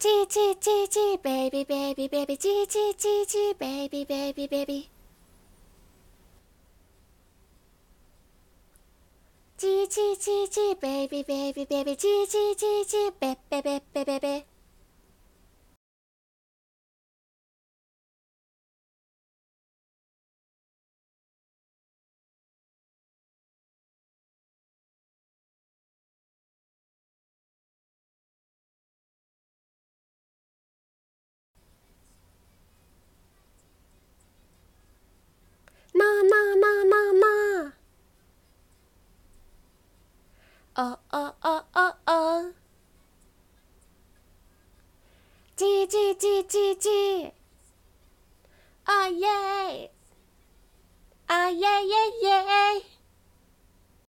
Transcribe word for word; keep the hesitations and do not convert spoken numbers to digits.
叽叽叽叽 baby baby baby 叽叽叽叽 baby baby baby 叽叽叽叽 baby baby baby 叽叽叽叽 baby baby baby 那那那那那，哦哦哦哦哦，叽叽叽叽叽，啊耶，啊耶耶耶。